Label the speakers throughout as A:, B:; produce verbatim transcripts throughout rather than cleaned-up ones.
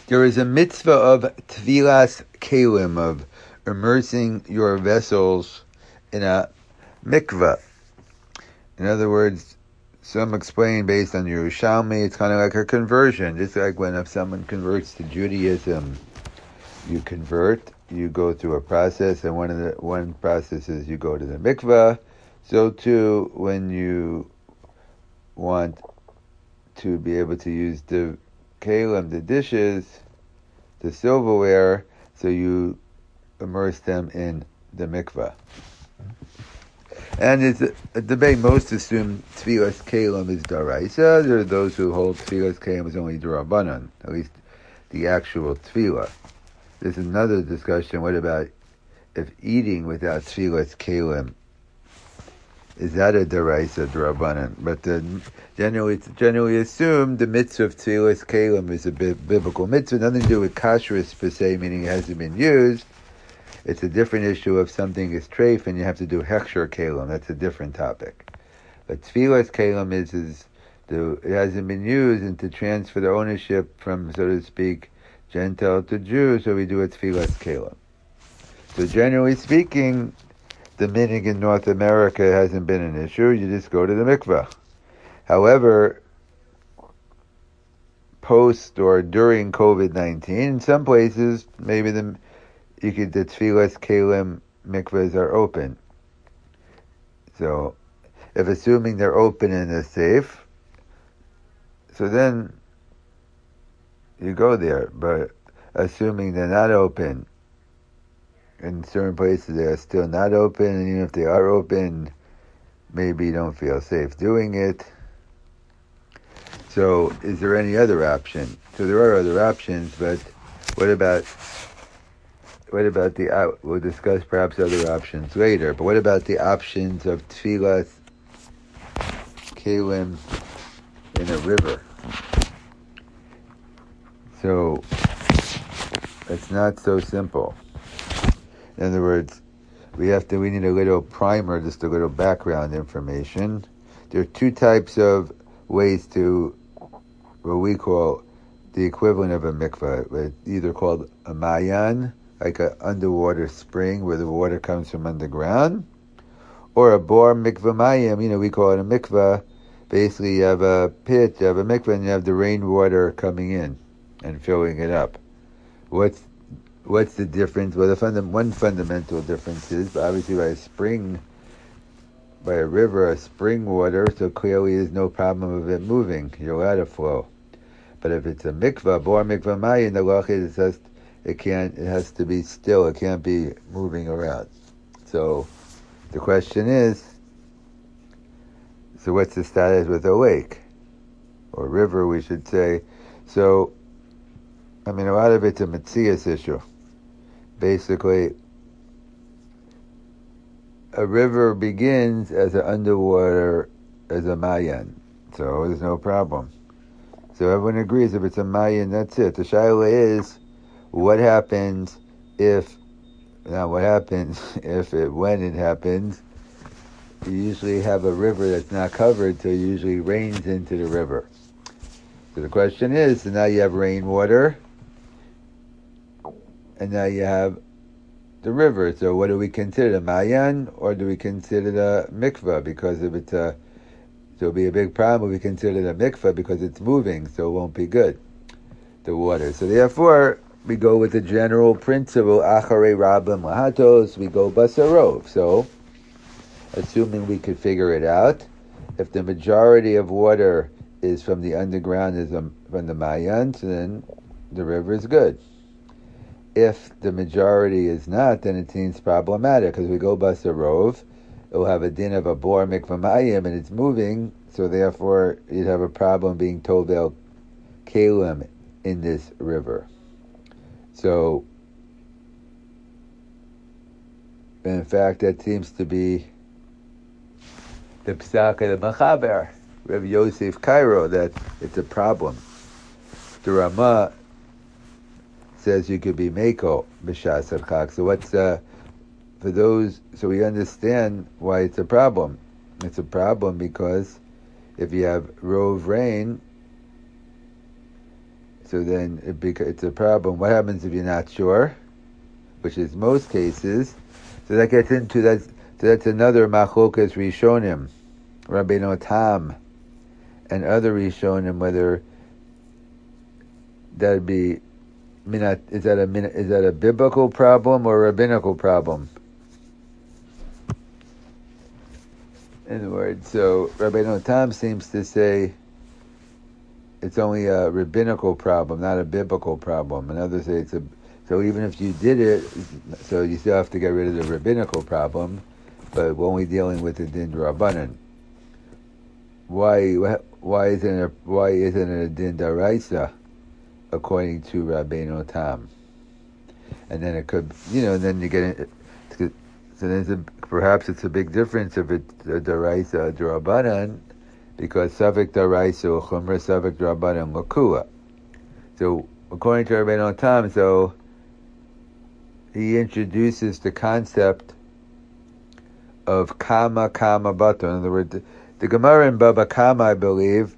A: There is a mitzvah of tvilas kelim, of immersing your vessels in a mikveh. In other words, some explain based on Yerushalmi, it's kind of like a conversion. Just like when if someone converts to Judaism, you convert, you go through a process, and one of the one process is you go to the mikveh. So too, when you want to be able to use the kelim, the dishes, the silverware, so you immerse them in the mikveh. And it's a, a debate. Most assume tfilas kelim is daraisa. There are those who hold tfilas kelim is only darabanan, at least the actual tefillah. There's another discussion. What about if eating without tfilas kelim, is that a daraisa darabanan? But uh, generally, it's generally assumed the mitzvah of tfilas kelim is a bi- biblical mitzvah. Nothing to do with kashrus per se, meaning it hasn't been used. It's a different issue if something is treif and you have to do hechsher kelim. That's a different topic. But tfilas kelim is, is the, it hasn't been used, and to transfer the ownership from, so to speak, Gentile to Jew, so we do a tfilas kelim. So generally speaking, the minig in North America hasn't been an issue. You just go to the mikveh. However, post or during covid nineteen, in some places, maybe the you could, the tfilas kelim mikvahs are open. So, if assuming they're open and they're safe, so then you go there. But assuming they're not open, in certain places they are still not open, and even if they are open, maybe you don't feel safe doing it. So, is there any other option? So there are other options, but what about What about the, uh, we'll discuss perhaps other options later, but what about the options of tfilas kelim in a river? So, it's not so simple. In other words, we have to, we need a little primer, just a little background information. There are two types of ways to, what we call the equivalent of a mikveh, either called a mayan, like an underwater spring where the water comes from underground, or a bor mikveh mayim, you know, we call it a mikveh. Basically, you have a pit, you have a mikveh, and you have the rainwater coming in and filling it up. What's what's the difference? Well, the funda- one fundamental difference is, obviously, by a spring, by a river, a spring water, so clearly there's no problem of it moving. You're allowed to flow. But if it's a mikveh, bor mikveh mayim, the law is just It can't. It has to be still. It can't be moving around. So, the question is: so what's the status with a lake or river? We should say. So, I mean, a lot of it's a metzias issue. Basically, a river begins as an underwater, as a mayan. So there's no problem. So everyone agrees if it's a mayan, that's it. The shaila is, what happens if, now what happens if it, when it happens, you usually have a river that's not covered, so it usually rains into the river. So the question is, so now you have rainwater, and now you have the river. So what do we consider, a mayan, or do we consider the mikveh? Because if it's a, so it'll be a big problem if we consider the mikveh because it's moving, so it won't be good, the water. So therefore, we go with the general principle, acharei rabim lahatos, we go basarov. So, assuming we could figure it out, if the majority of water is from the underground, is from the mayan, so then the river is good. If the majority is not, then it seems problematic, because we go basarov, it will have a din of a bor mikveh mayim, and it's moving, so therefore you'd have a problem being tovel kelim in this river. So, in fact, that seems to be the psak of the Mechaber, Rav Yosef Cairo, that it's a problem. The Ramah says you could be meko b'shas al-chag. So what's uh, for those? So we understand why it's a problem. It's a problem because if you have rove rain, So then it beca- it's a problem. What happens if you're not sure? Which is most cases. So that gets into that. So that's another machlokas rishonim, Rabbeinu Tam, and other rishonim, whether that'd be minat. Is that a minat, is that a biblical problem or a rabbinical problem? In other words, so Rabbeinu Tam seems to say it's only a rabbinical problem, not a biblical problem. And others say it's a. So even if you did it, so you still have to get rid of the rabbinical problem, but we're only dealing with the din d'Rabbanan. Why? Why isn't it? Why isn't it a din d'Oraisa, according to Rabbeinu Tam? And then it could, you know, then you get it. So then it's a, perhaps it's a big difference if it's a d'Oraisa d'Rabbanan, because Savik d'Oraisa or Chumra Savik d'Rabbanan Lakua. So according to Rabbeinu Tam, so he introduces the concept of kama kama bato. In other words, the, the Gemara in Baba Kama, I believe,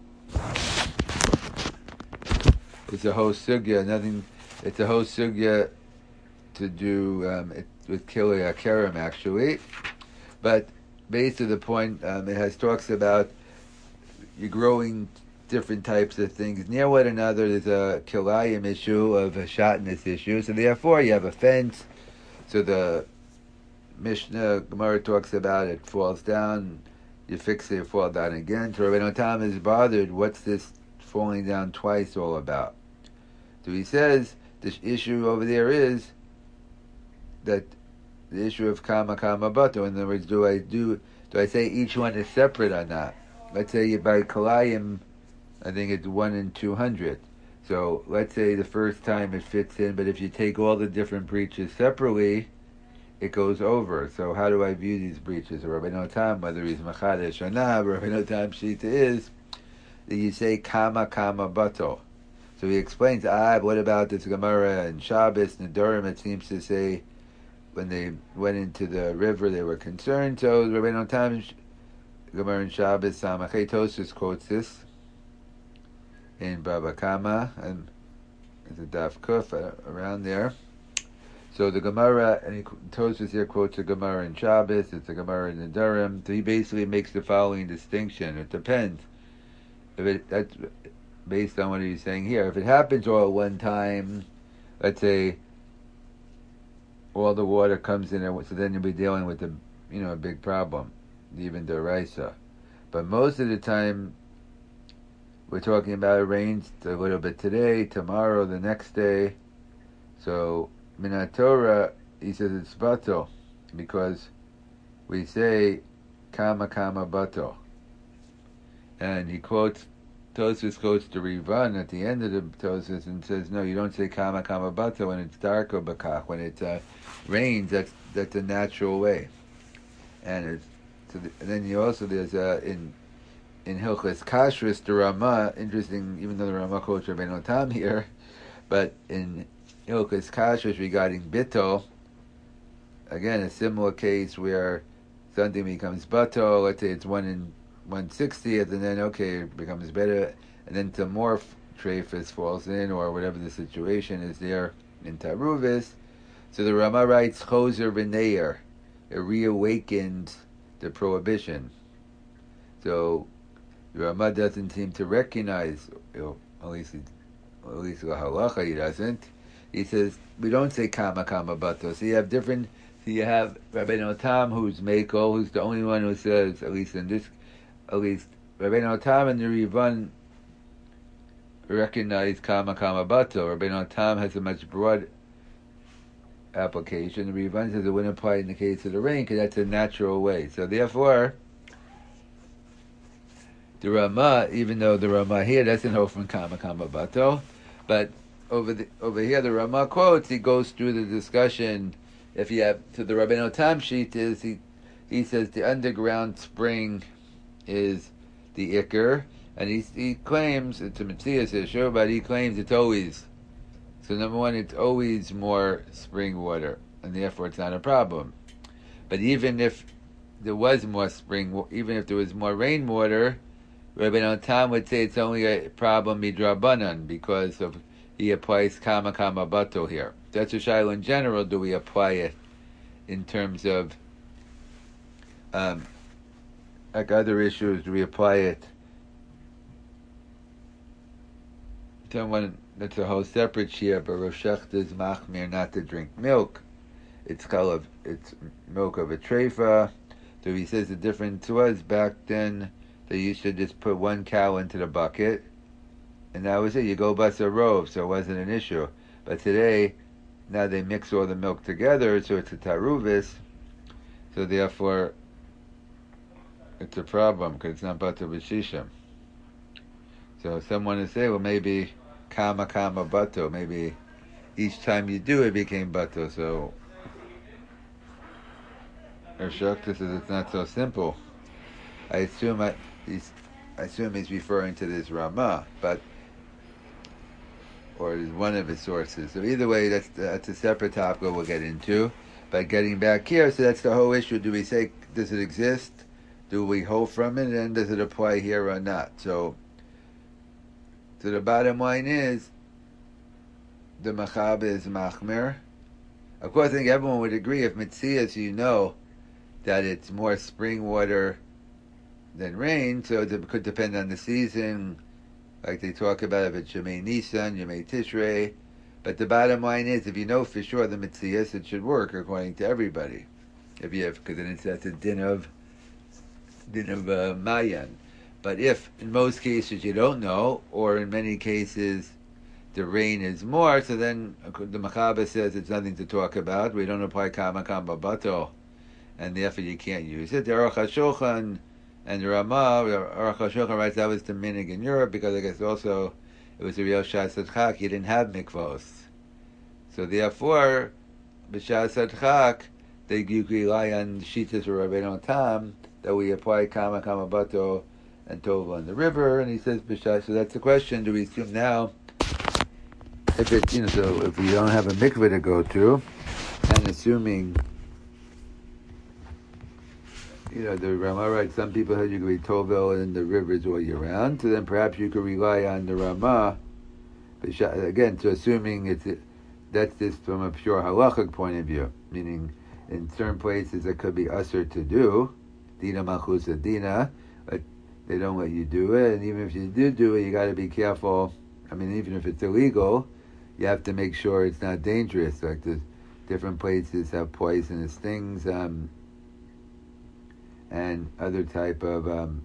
A: it's a whole sugya. Nothing. It's a whole sugya to do um, it, with Kili Akarim, actually. But based on the point, um, it has talks about you're growing different types of things near one another. There's a kilayim issue of a shotness issue, so therefore you have a fence. So the Mishnah Gemara talks about it falls down, you fix it, it falls down again. So Rabbeinu Tam is bothered. What's this falling down twice all about? So he says the issue over there is that the issue of kama kama bato. In other words, do I do do I say each one is separate or not? Let's say you buy kalayim, I think it's one in two hundred. So let's say the first time it fits in, but if you take all the different breaches separately, it goes over. So how do I view these breaches? Rabbeinu Tam, whether he's Machadesh or not, Rabbeinu Tam Shita is that you say kama kama bato. So he explains, ah, what about this Gemara and Shabbos and Durham? It seems to say when they went into the river, they were concerned. So Rabbeinu Tam, Gemara and Shabbos, Samachay Tosfos quotes this in Baba Kama, and it's a Daf Kuf around there. So the Gemara, and he, Tosfos here quotes a Gemara in Shabbos, it's a Gemara in the Durham. So he basically makes the following distinction. It depends. If it, that's based on what he's saying here. If it happens all at one time, let's say all the water comes in, so then you'll be dealing with a, you know, a big problem, even d'Oraisa. But most of the time, we're talking about it rains a little bit today, tomorrow, the next day. So Minat Torah, he says it's bato, because we say kama kama bato. And he quotes, Tosfos quotes the Rivan at the end of the Tosfos and says, no, you don't say kama kama bato when it's dark or bakach. When it uh, rains, that's that's a natural way. And it's, so the, and then you also, there's uh, in in Hilchos Kashrus, the Rama, interesting, even though the Rama quotes Rabbeinu Tam here, but in Hilchos Kashrus regarding Bitol, again, a similar case where something becomes Bato, let's say it's one in one sixtieth, and then, okay, it becomes better, and then some more Treifus falls in, or whatever the situation is there in Taruvis. So the Rama writes, Choser B'neir, it reawakened the prohibition. So the Rama doesn't seem to recognize, you know, at least, at least the halacha he doesn't. He says, we don't say kama kama bato. So you have different, so you have Rabbeinu Tam, who's Meiko, who's the only one who says, at least in this, at least Rabbeinu Tam and the Rivan recognize kama kama bato. Rabbeinu Tam has a much broad application. The Rivan says it wouldn't apply in the case of the rain, because that's a natural way. So therefore, the Rama, even though the Rama here doesn't hold from kama kama bato, but over the over here the Rama quotes, he goes through the discussion. If you have to the Rabbeinu Tam sheet is he he says the underground spring is the ikr, and he he claims it's a Metzias issue, but he claims it's always, so number one, it's always more spring water, and therefore it's not a problem. But even if there was more spring, even if there was more rainwater, Rabbeinu Tam would say it's only a problem midrabanan because of he applies kama kama bato here. That's a shaila in general. Do we apply it in terms of um, like other issues? Do we apply it? Someone that's a whole separate shia, but Rosh Hashanah is machmir not to drink milk. It's chalav, it's milk of a treifa. So he says the difference was back then they used to just put one cow into the bucket, and that was it. You go bust a rove, so it wasn't an issue. But today, now they mix all the milk together, so it's a taruvis. So therefore, it's a problem because it's not bato b'shishim. So someone would say, well, maybe kama kama bato. Maybe each time you do it became bato. So Ershakta says it's not so simple. I assume I, he's, I assume he's referring to this Ramah, but or is one of his sources. So either way, that's that's a separate topic we'll get into. But getting back here, so that's the whole issue. Do we say, does it exist? Do we hold from it, and does it apply here or not? So, so the bottom line is, the machab is machmir. Of course, I think everyone would agree, if mitzias, you know that it's more spring water than rain, so it could depend on the season, like they talk about if it's Yemei Nisan, Yemei Tishrei. But the bottom line is, if you know for sure the mitzias, it should work according to everybody. If you have, because then it's that's a din of din of uh, Mayan. But if in most cases you don't know, or in many cases the rain is more, so then the Machaba says it's nothing to talk about. We don't apply kama kama bato, and therefore you can't use it. The Aruch HaShulchan and the Ramah, Aruch HaShulchan writes that was the minig in Europe, because I guess also it was a real Shas Adchak. You didn't have mikvos, so therefore b'Shas Adchak they you rely on shitas or Rabbeinu Tam that we apply kama kama bato and tova on the river. And he says b'Shas. So that's the question: do we assume now, if it's, you know, so if we don't have a mikveh to go to, and assuming, you know, the Ramah writes, some people had you could be tovel in the rivers all year round, so then perhaps you could rely on the Ramah. Again, so assuming it's that's just from a pure halachic point of view, meaning in certain places it could be usher to do, dina malchusa dina, but they don't let you do it, and even if you do do it, you got to be careful. I mean, even if it's illegal, you have to make sure it's not dangerous. Like there's different places have poisonous things, um, and other type of um,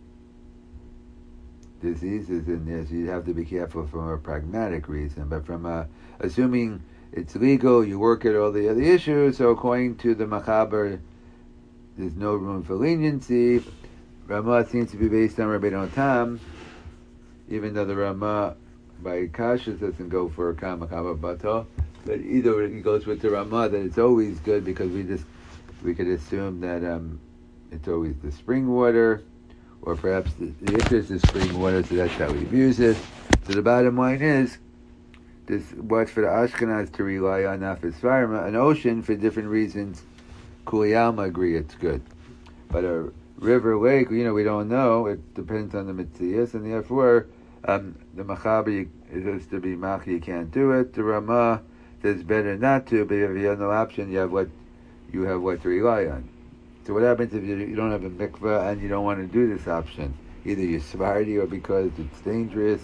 A: diseases in there, so you have to be careful from a pragmatic reason. But from a, assuming it's legal, you work at all the other issues, so according to the Machaber, there's no room for leniency. Ramah seems to be based on Rabbeinu Tam, even though the Ramah by Kashas doesn't go for kama kama bato, but either he goes with the Ramah that it's always good, because we just we could assume that um, it's always the spring water, or perhaps the, the interest is spring water, so that's how we use it. So the bottom line is, just watch for the Ashkenaz to rely on Nafis Varma, an ocean for different reasons. Kuliyama agree it's good, but a river, lake, you know, we don't know. It depends on the mitzias, and therefore um, the Machaber is to be mach, you can't do it. The Ramah says better not to, but if you have no option, you have what you have what to rely on. So what happens if you, you don't have a mikveh and you don't want to do this option? Either you're Sephardi or because it's dangerous,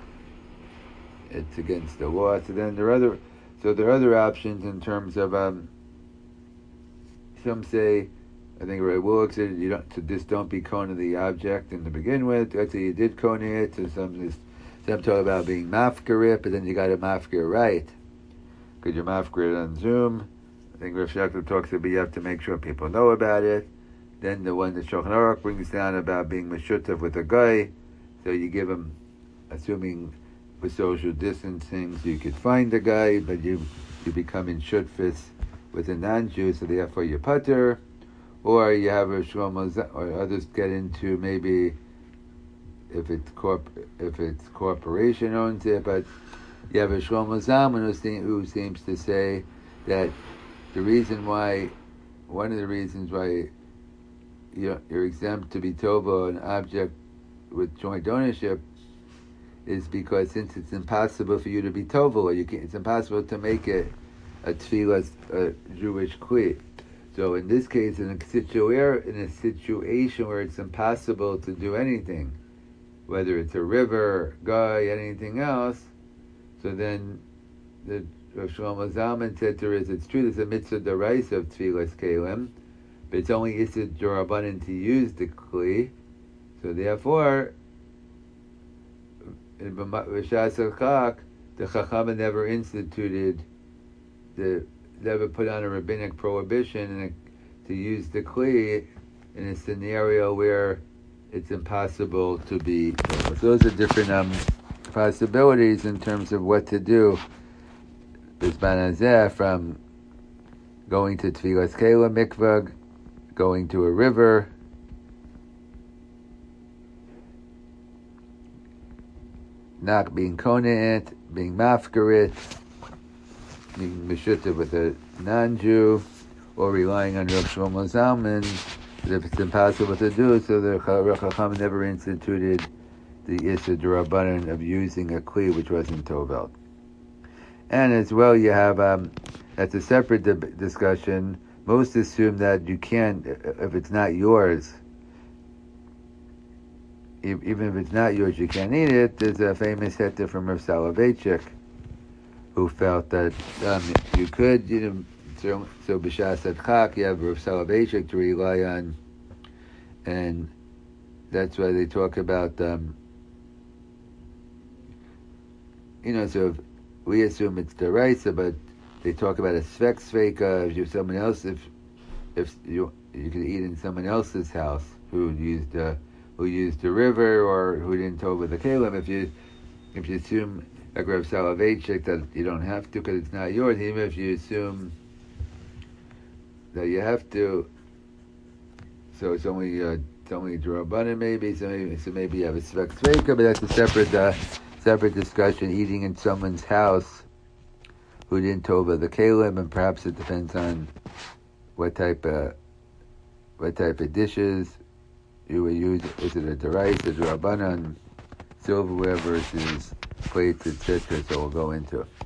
A: it's against the law. So then there are other, so there are other options in terms of um, some say, I think Ray Willock said you don't, to just don't be kona the object in to begin with. Let's say you did kona it, so some some talk about being mafker it, but then you got to mafker right, because you're mafker it on Zoom. I think Rav Shakta talks about you have to make sure people know about it. Then the one that Shulchan Aruch brings down about being meshutav with a guy, so you give him, assuming with social distancing, so you could find the guy, but you you become in shutfis with a non-Jew, so therefore you're putter. Or you have a shlomo, or others get into maybe if it's corp, if it's corporation owns it, but you have a shlomo zaman who, seem, who seems to say that the reason why, one of the reasons why you're, you're exempt to be tova an object with joint ownership is because since it's impossible for you to be tovel, or you can, it's impossible to make it a tefillah, a Jewish kli. So in this case, in a, situa- in a situation where it's impossible to do anything, whether it's a river, guy, anything else, so then the Rav Shlomo Zalman said to us, it's true, there's a mitzvah deraisa of tefillas kelim, but it's only isid d'Rabbanan to use the kli. So therefore, in B'shas HaChak, the Chachama never instituted, the never put on a rabbinic prohibition to use the kli in a scenario where it's impossible to be. So those are different um, possibilities in terms of what to do. Bizman Hazeh, from going to Tfilas Kela Mikvah, going to a river, not being koneit, being mafkarit, being mishuta with a non-Jew, or relying on Rav Shlomo Zalman, if it's impossible to do, so the Chacham never instituted the Issa D'Rabbanan of using a kli which wasn't tovel. And as well, you have, um, that's a separate di- discussion. Most assume that you can't, if it's not yours, if, even if it's not yours, you can't eat it. There's a famous heter from Rav Soloveitchik, who felt that um, you could, you know, so, so B'shas HaChak, you have Rav Soloveitchik to rely on, and that's why they talk about, um, you know, so if, we assume it's deraisa, but they talk about a svek sveka. If you're someone else, if if you you could eat in someone else's house who used uh, who used the river or who didn't tow with the kalim, if you if you assume like Rav Soloveitchik that you don't have to because it's not yours, even if you assume that you have to, so it's only uh, it's only d'Rabbanan maybe, so maybe so maybe you have a svek sveka, but that's a separate. Uh, separate discussion, eating in someone's house who didn't tova the kalim, and perhaps it depends on what type of what type of dishes you would use. Is it a derais, a d'Rabbanan, silverware versus plates, et cetera. So we'll go into it.